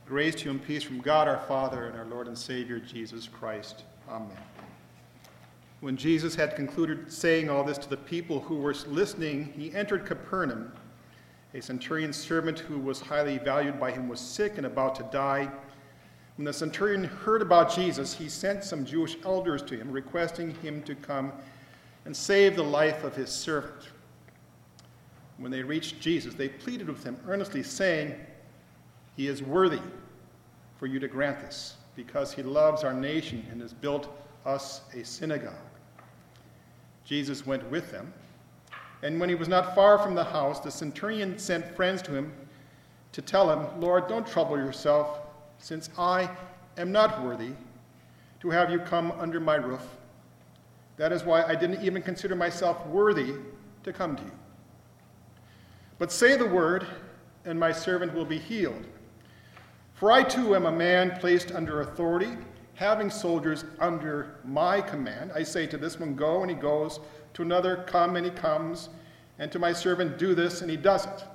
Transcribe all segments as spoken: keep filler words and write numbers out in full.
Grace to you and peace from God our Father and our Lord and Savior Jesus Christ. Amen. When Jesus had concluded saying all this to the people who were listening, he entered Capernaum. A centurion's servant who was highly valued by him was sick and about to die. When the centurion heard about Jesus, he sent some Jewish elders to him, requesting him to come and save the life of his servant. When they reached Jesus, they pleaded with him earnestly, saying, "He is worthy for you to grant this, because he loves our nation and has built us a synagogue." Jesus went with them, and when he was not far from the house, the centurion sent friends to him to tell him, "Lord, don't trouble yourself, since I am not worthy to have you come under my roof. That is why I didn't even consider myself worthy to come to you. But say the word, and my servant will be healed. For I too am a man placed under authority, having soldiers under my command. I say to this one, go, and he goes, to another, come, and he comes, and to my servant, do this, and he does it."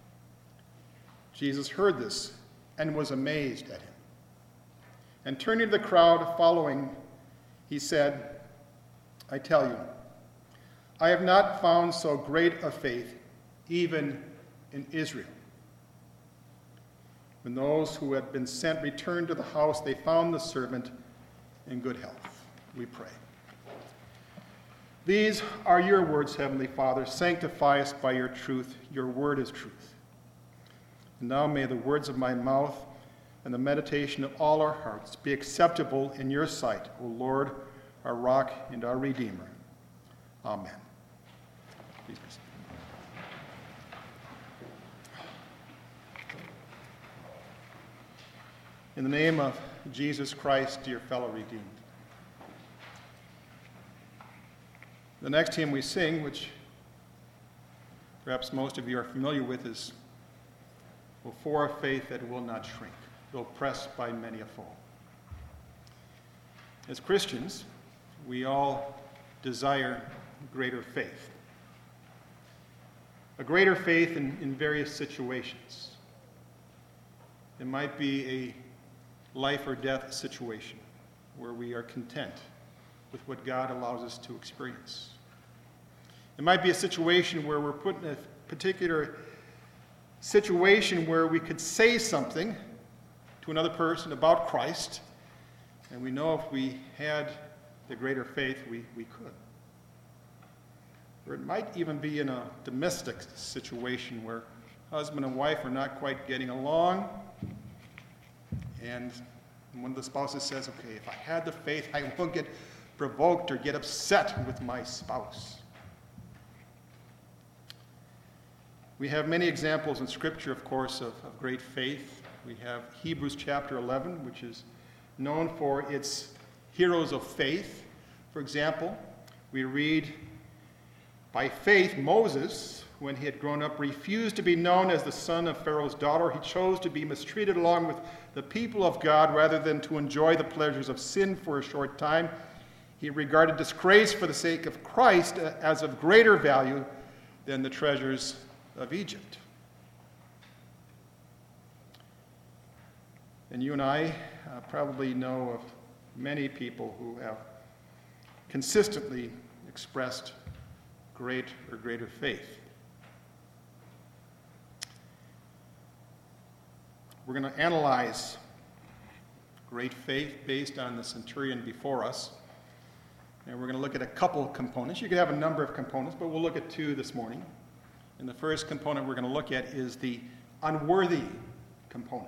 Jesus heard this and was amazed at him. And turning to the crowd following, he said, "I tell you, I have not found so great a faith, even in Israel." When those who had been sent returned to the house, they found the servant in good health. We pray. These are your words, Heavenly Father. Sanctify us by your truth. Your word is truth. And now may the words of my mouth and the meditation of all our hearts be acceptable in your sight, O Lord, our rock and our Redeemer. Amen. Please be seated. In the name of Jesus Christ, dear fellow redeemed. The next hymn we sing, which perhaps most of you are familiar with, is "O for a faith that will not shrink, though pressed by many a foe." As Christians, we all desire greater faith. A greater faith in, in various situations. It might be a life or death situation where we are content with what God allows us to experience. It might be a situation where we're put in a particular situation where we could say something to another person about Christ, and we know if we had the greater faith, we, we could. Or it might even be in a domestic situation where husband and wife are not quite getting along, and one of the spouses says, "Okay, if I had the faith, I won't get provoked or get upset with my spouse." We have many examples in Scripture, of course, of, of great faith. We have Hebrews chapter eleven, which is known for its heroes of faith. For example, we read, "By faith, Moses, when he had grown up, refused to be known as the son of Pharaoh's daughter. He chose to be mistreated along with the people of God rather than to enjoy the pleasures of sin for a short time. He regarded disgrace for the sake of Christ as of greater value than the treasures of Egypt." And you and I uh, probably know of many people who have consistently expressed great or greater faith. We're going to analyze great faith based on the centurion before us. And we're going to look at a couple of components. You could have a number of components, but we'll look at two this morning. And the first component we're going to look at is the unworthy component.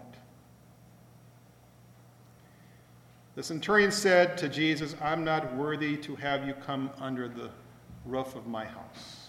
The centurion said to Jesus, "I'm not worthy to have you come under the roof of my house."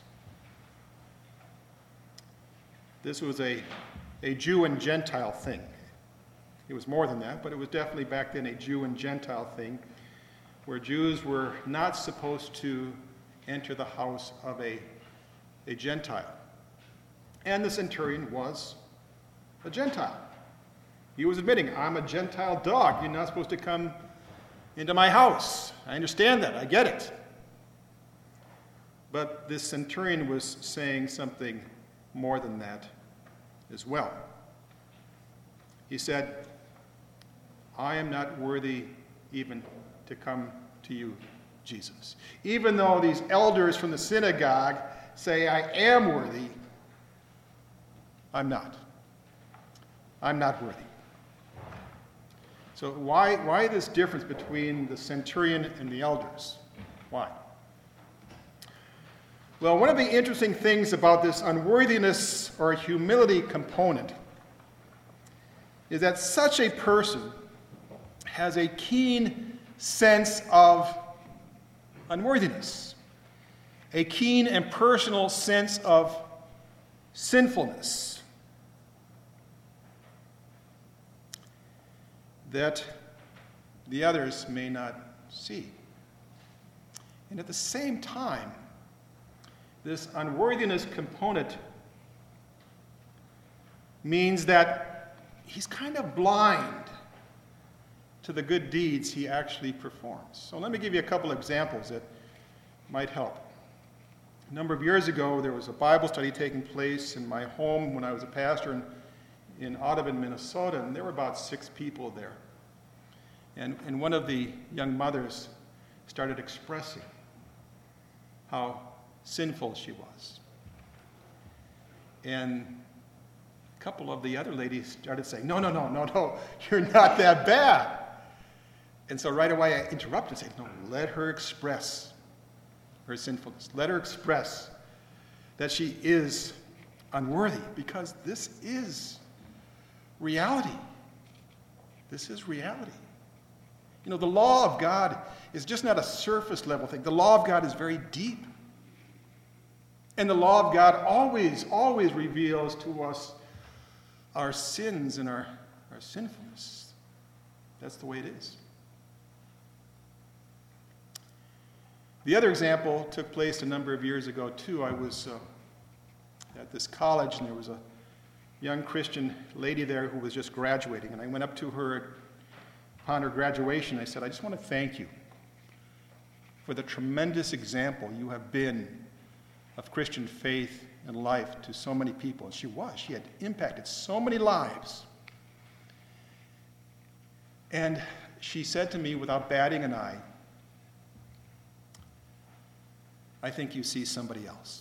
This was a, a Jew and Gentile thing. It was more than that, but it was definitely back then a Jew and Gentile thing, where Jews were not supposed to enter the house of a, a Gentile. And the centurion was a Gentile. He was admitting, "I'm a Gentile dog. You're not supposed to come into my house. I understand that. I get it." But this centurion was saying something more than that as well. He said, I am not worthy even to come to you, Jesus. Even though these elders from the synagogue say I am worthy, I'm not. I'm not worthy. So why, why this difference between the centurion and the elders? Why? Well, one of the interesting things about this unworthiness or humility component is that such a person has a keen sense of unworthiness, a keen and personal sense of sinfulness that the others may not see. And at the same time, this unworthiness component means that he's kind of blind to the good deeds he actually performs. So let me give you a couple examples that might help. A number of years ago, there was a Bible study taking place in my home when I was a pastor in, in Audubon, Minnesota, and there were about six people there. And, and one of the young mothers started expressing how sinful she was. And a couple of the other ladies started saying, no, no, no, no, no, you're not that bad. And so right away I interrupted and said, no, let her express her sinfulness. Let her express that she is unworthy, because this is reality. This is reality. You know, the law of God is just not a surface level thing. The law of God is very deep. And the law of God always, always reveals to us our sins and our, our sinfulness. That's the way it is. The other example took place a number of years ago, too. I was uh, at this college, and there was a young Christian lady there who was just graduating. And I went up to her upon her graduation. I said, I just want to thank you for the tremendous example you have been of Christian faith and life to so many people. And she was. She had impacted so many lives. And she said to me without batting an eye, I think you see somebody else.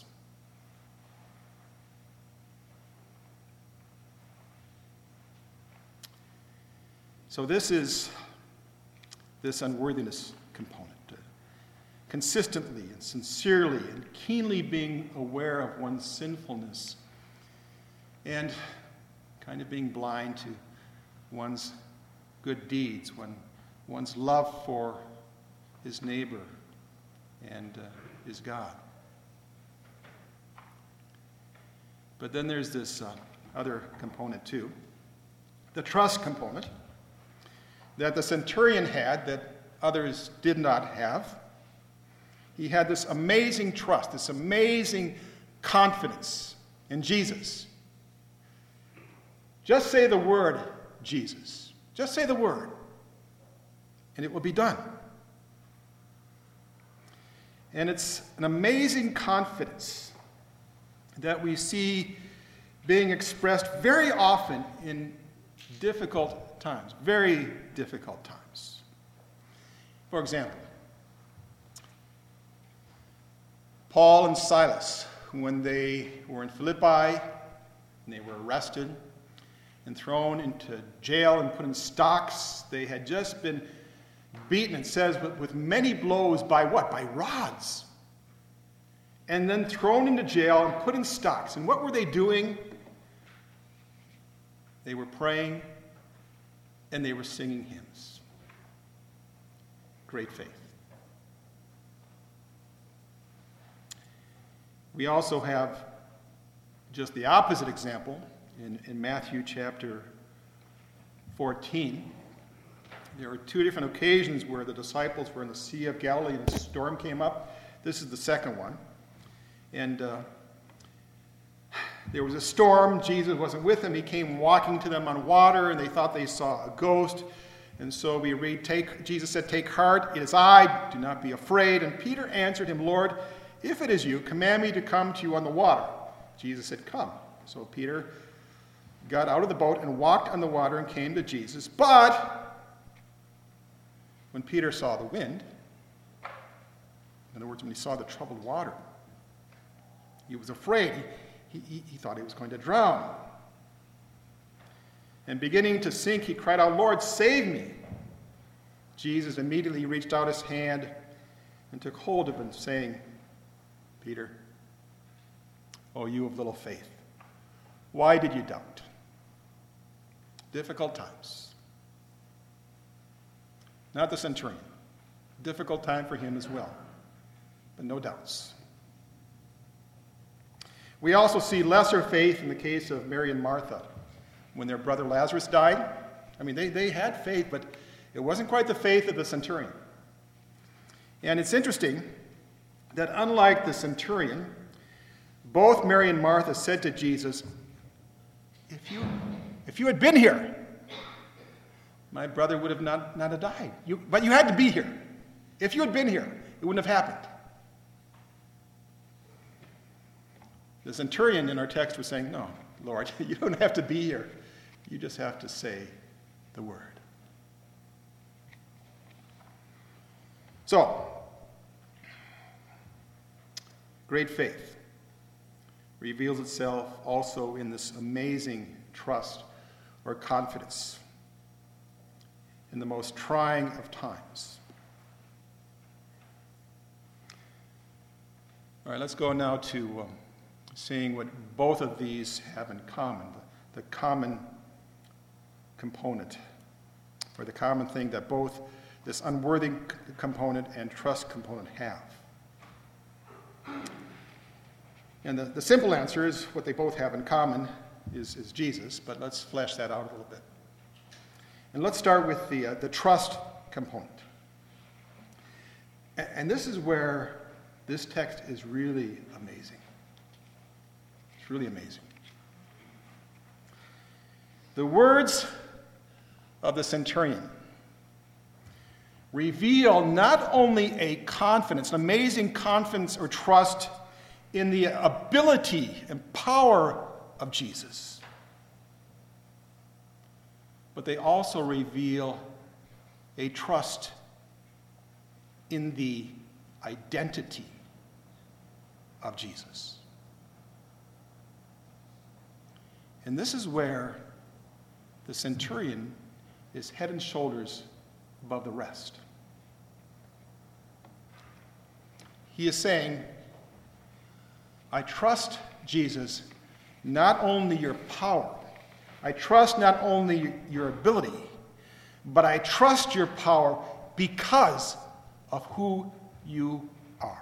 So this is this unworthiness component. Uh, consistently and sincerely and keenly being aware of one's sinfulness and kind of being blind to one's good deeds, one, one's love for his neighbor and uh, his God. But then there's this uh, other component too, the trust component that the centurion had that others did not have. He had this amazing trust, this amazing confidence in Jesus. Just say the word, Jesus. Just say the word, and it will be done. And it's an amazing confidence that we see being expressed very often in difficult times, very difficult times. For example, Paul and Silas, when they were in Philippi, and they were arrested and thrown into jail and put in stocks, they had just been beaten, it says, with, with many blows by what? By rods. And then thrown into jail and put in stocks. And what were they doing? They were praying and they were singing hymns. Great faith. We also have just the opposite example in, in Matthew chapter fourteen. There were two different occasions where the disciples were in the Sea of Galilee and a storm came up. This is the second one. And uh, there was a storm. Jesus wasn't with them. He came walking to them on water, and they thought they saw a ghost. And so we read, "Take," Jesus said, "Take heart, it is I, do not be afraid." And Peter answered him, "Lord, if it is you, command me to come to you on the water." Jesus said, "Come." So Peter got out of the boat and walked on the water and came to Jesus. But when Peter saw the wind, in other words, when he saw the troubled water, he was afraid. He, he, he thought he was going to drown. And beginning to sink, he cried out, "Lord, save me!" Jesus immediately reached out his hand and took hold of him, saying, "Peter, O you of little faith, why did you doubt?" Difficult times. Not the centurion. Difficult time for him as well, but no doubts. We also see lesser faith in the case of Mary and Martha when their brother Lazarus died. I mean, they, they had faith, but it wasn't quite the faith of the centurion. And it's interesting that unlike the centurion, both Mary and Martha said to Jesus, if you, if you had been here, my brother would have not, not have died. You, but you had to be here. If you had been here, it wouldn't have happened. The centurion in our text was saying, "No, Lord, you don't have to be here. You just have to say the word." So, great faith reveals itself also in this amazing trust or confidence in the most trying of times. All right, let's go now to um, seeing what both of these have in common, the, the common component, or the common thing that both this unworthy component and trust component have. And the, the simple answer is what they both have in common is, is Jesus, but let's flesh that out a little bit. And let's start with the, uh, the trust component. And, and this is where this text is really amazing. It's really amazing. The words of the centurion reveal not only a confidence, an amazing confidence or trust in the ability and power of Jesus, but they also reveal a trust in the identity of Jesus. And this is where the centurion is head and shoulders above the rest. He is saying, I trust, Jesus, not only your power, I trust not only your ability, but I trust your power because of who you are.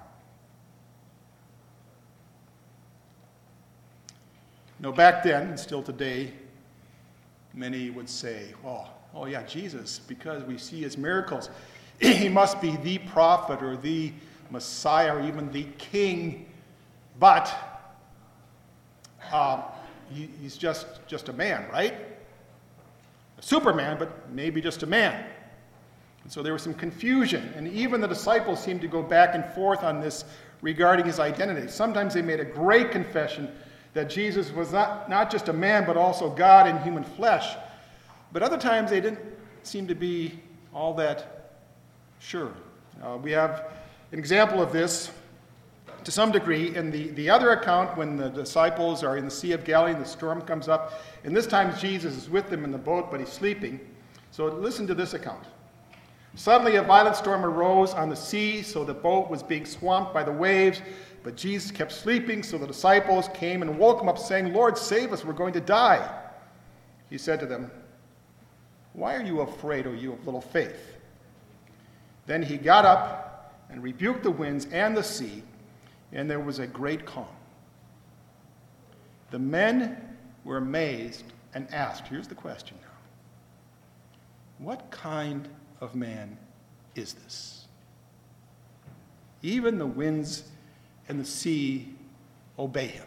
You know, back then, and still today, many would say, well, oh yeah, Jesus, because we see his miracles, he must be the prophet or the Messiah or even the king, but uh, he, he's just, just a man, right? A superman, but maybe just a man. And so there was some confusion, and even the disciples seemed to go back and forth on this regarding his identity. Sometimes they made a great confession that Jesus was not, not just a man, but also God in human flesh. But other times they didn't seem to be all that sure. Uh, we have an example of this to some degree in the, the other account when the disciples are in the Sea of Galilee and the storm comes up. And this time Jesus is with them in the boat, but he's sleeping. So listen to this account. Suddenly a violent storm arose on the sea, so the boat was being swamped by the waves. But Jesus kept sleeping, so the disciples came and woke him up, saying, Lord, save us, we're going to die. He said to them, why are you afraid, O you of little faith? Then he got up and rebuked the winds and the sea, and there was a great calm. The men were amazed and asked, here's the question now, what kind of man is this? Even the winds and the sea obey him.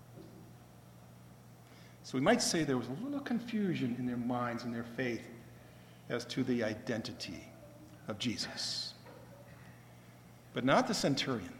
So we might say there was a little confusion in their minds and their faith as to the identity of Jesus. But not the centurion.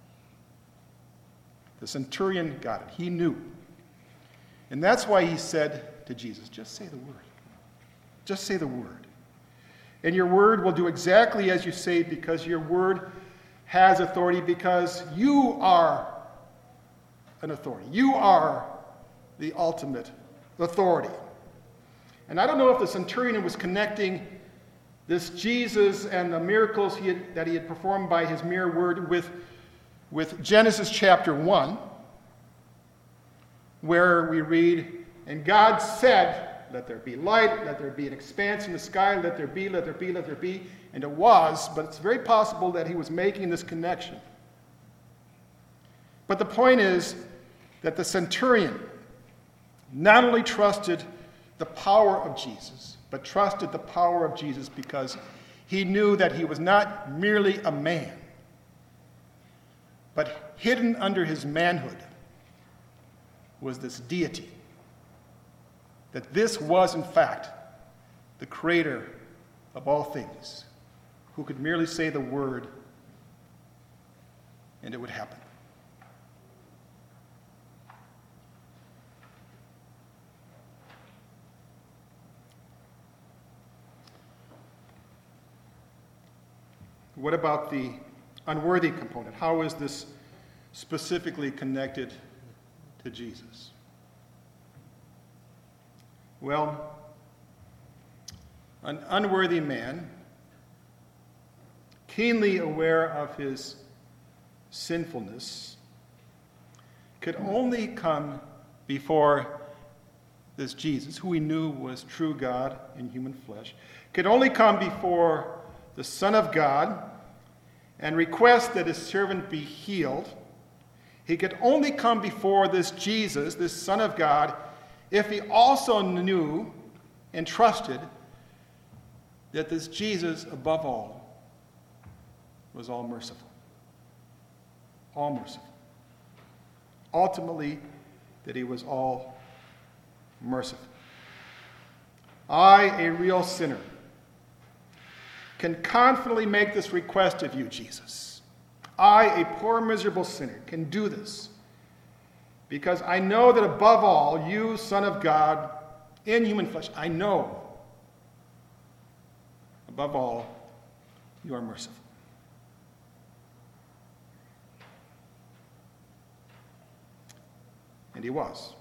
The centurion got it. He knew. And that's why he said to Jesus, just say the word. Just say the word. And your word will do exactly as you say, because your word has authority, because you are an authority. You are the ultimate authority. And I don't know if the centurion was connecting this Jesus and the miracles he had, that he had performed by his mere word with, with Genesis chapter one, where we read, and God said, let there be light, let there be an expanse in the sky, let there be, let there be, let there be. And it was, but it's very possible that he was making this connection. But the point is that the centurion not only trusted the power of Jesus, but trusted the power of Jesus because he knew that he was not merely a man, but hidden under his manhood was this deity. That this was, in fact, the creator of all things, who could merely say the word and it would happen. What about the unworthy component? How is this specifically connected to Jesus? Well, an unworthy man, keenly aware of his sinfulness, could only come before this Jesus, who he knew was true God in human flesh, could only come before the Son of God and request that his servant be healed. He could only come before this Jesus, this Son of God, if he also knew and trusted that this Jesus, above all, was all merciful. All merciful. Ultimately, that he was all merciful. I, a real sinner, can confidently make this request of you, Jesus. I, a poor, miserable sinner, can do this because I know that above all, you, Son of God, in human flesh, I know, above all, you are merciful. And he was.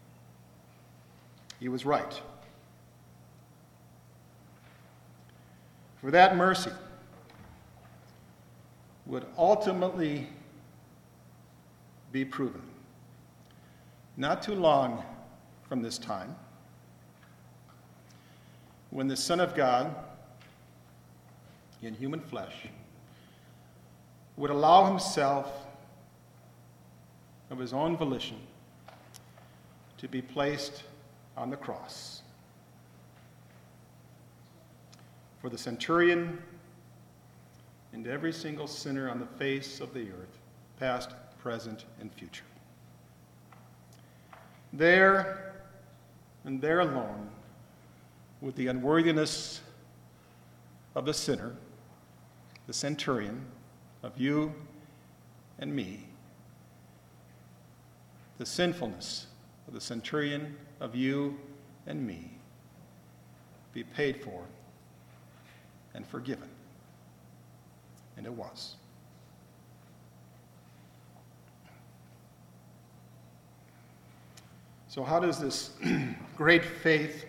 He was right. For that mercy would ultimately be proven not too long from this time, when the Son of God in human flesh would allow himself of his own volition to be placed on the cross for the centurion and every single sinner on the face of the earth, past, present, and future. There, and there alone, with the unworthiness of the sinner, the centurion, of you and me, the sinfulness of the centurion, of you and me, be paid for and forgiven. And it was. So how does this great faith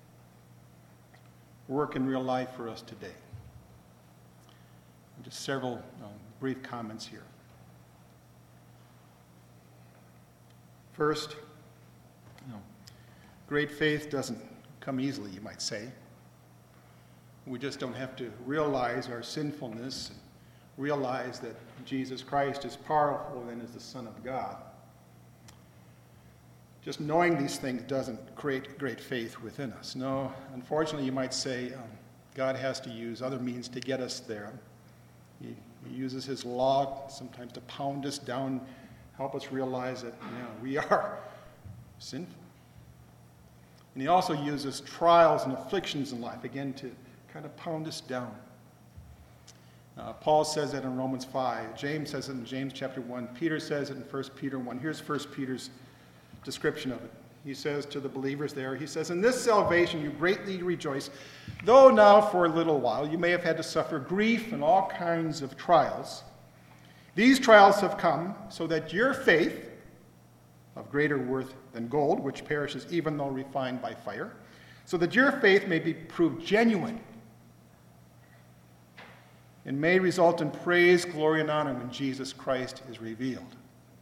work in real life for us today? Just several um, brief comments here. First, you know, great faith doesn't come easily, you might say. We just don't have to realize our sinfulness and realize that Jesus Christ is powerful and is the Son of God. Just knowing these things doesn't create great faith within us. No, unfortunately, you might say um, God has to use other means to get us there. He, he uses his law sometimes to pound us down, help us realize that you know, we are sinful. And he also uses trials and afflictions in life, again, to kind of pound us down. Uh, Paul says that in Romans five. James says it in James chapter one. Peter says it in First Peter one. Here's First Peter's description of it. he says to the believers there, he says, "In this salvation you greatly rejoice, though now for a little while you may have had to suffer grief and all kinds of trials. These trials have come so that your faith, of greater worth than gold, which perishes even though refined by fire, so that your faith may be proved genuine and may result in praise, glory, and honor when Jesus Christ is revealed."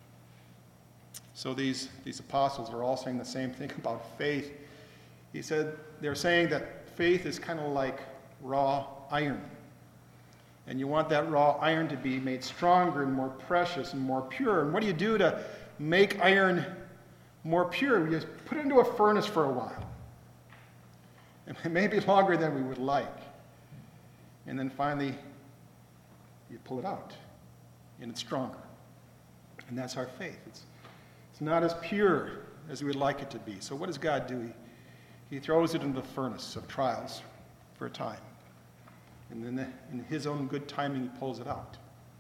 So these, these apostles are all saying the same thing about faith. He said they're saying that faith is kind of like raw iron. And you want that raw iron to be made stronger and more precious and more pure. And what do you do to make iron more pure? You just put it into a furnace for a while. And maybe longer than we would like. And then finally, you pull it out. And it's stronger. And that's our faith. It's It's not as pure as we would like it to be. So what does God do? He, he throws it into the furnace of trials for a time. And then the, in his own good timing, he pulls it out.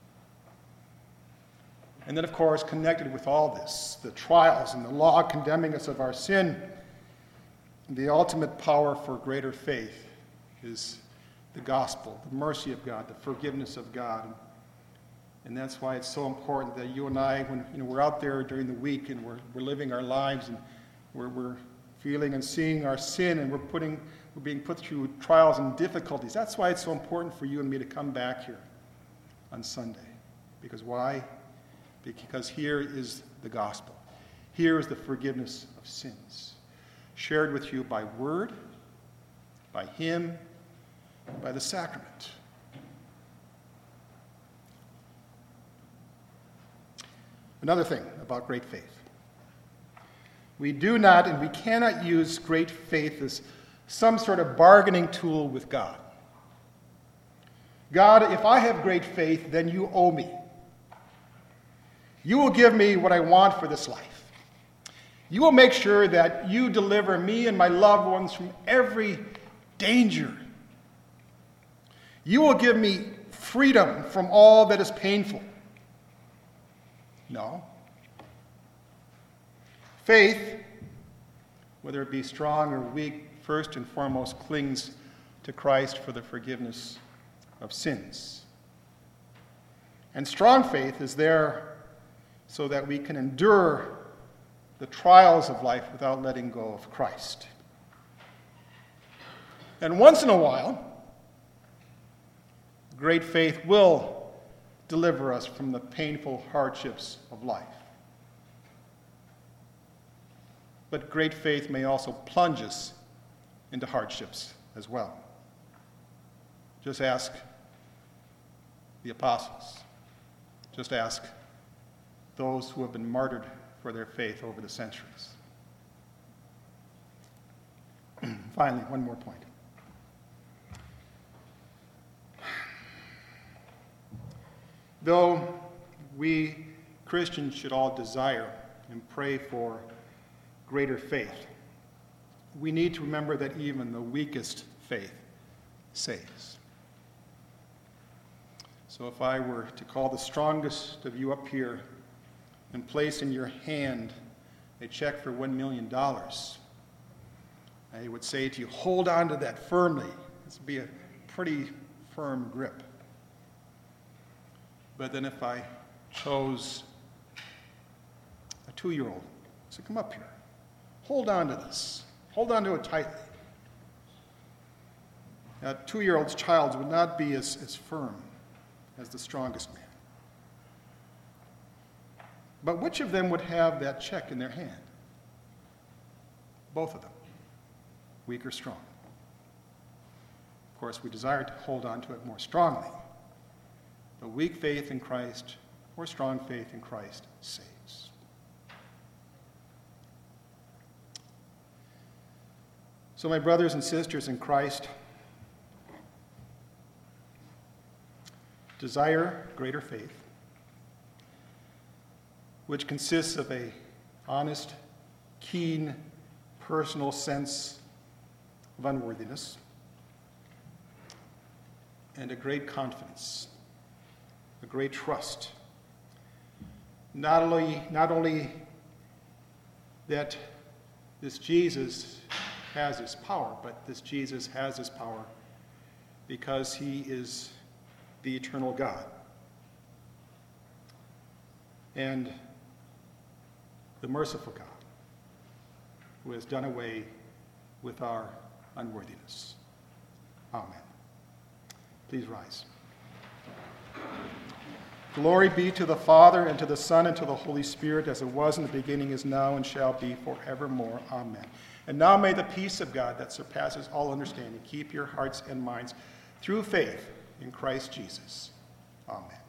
And then, of course, connected with all this, the trials and the law condemning us of our sin, the ultimate power for greater faith is the gospel, the mercy of God, the forgiveness of God. And that's why it's so important that you and I, when you know, we're out there during the week and we're, we're living our lives and we're, we're feeling and seeing our sin and we're, putting, we're being put through trials and difficulties. That's why it's so important for you and me to come back here on Sunday. Because why? Because here is the gospel. Here is the forgiveness of sins, shared with you by word, by him, by the sacrament. Another thing about great faith. We do not and we cannot use great faith as some sort of bargaining tool with God. God, if I have great faith, then you owe me. You will give me what I want for this life. You will make sure that you deliver me and my loved ones from every danger. You will give me freedom from all that is painful. No. Faith, whether it be strong or weak, first and foremost clings to Christ for the forgiveness of sins. And strong faith is there so that we can endure the trials of life without letting go of Christ. And once in a while, great faith will deliver us from the painful hardships of life. But great faith may also plunge us into hardships as well. Just ask the apostles. Just ask those who have been martyred for their faith over the centuries. Finally, one more point. Though we Christians should all desire and pray for greater faith, we need to remember that even the weakest faith saves. So if I were to call the strongest of you up here and place in your hand a check for one million dollars, I would say to you, hold on to that firmly. This would be a pretty firm grip. But then if I chose a two-year-old, so come up here. Hold on to this. Hold on to it tightly. A two-year-old's child would not be as, as firm as the strongest man. But which of them would have that check in their hand? Both of them, weak or strong. Of course, we desire to hold on to it more strongly. But weak faith in Christ or strong faith in Christ saves. So, my brothers and sisters in Christ, desire greater faith, which consists of a honest, keen, personal sense of unworthiness and a great confidence, a great trust. Not only, not only that This Jesus has his power, but this Jesus has his power because he is the eternal God. And the merciful God who has done away with our unworthiness. Amen. Please rise. Glory be to the Father, and to the Son, and to the Holy Spirit, as it was in the beginning, is now, and shall be forevermore. Amen. And now may the peace of God that surpasses all understanding keep your hearts and minds through faith in Christ Jesus. Amen.